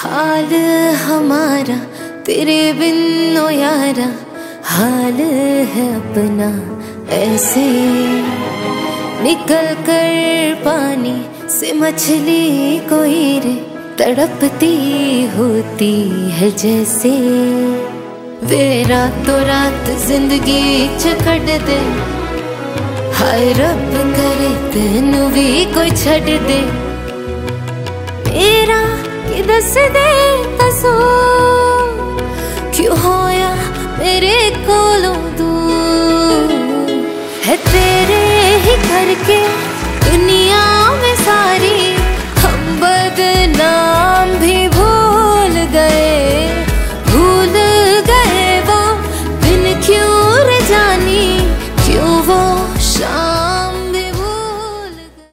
हाल हमारा तेरे बिन ओ यारा, हाल है अपना ऐसे। निकल कर पानी से मछली कोई रे, तड़पती होती है जैसे। वे रातों रात जिंदगी च कट दे, हाय रब करे तेनू भी कोई छड़ दे। मेरा कि दस दे कसूर, क्यों होया मेरे कोलों दूर। है तेरे ही करके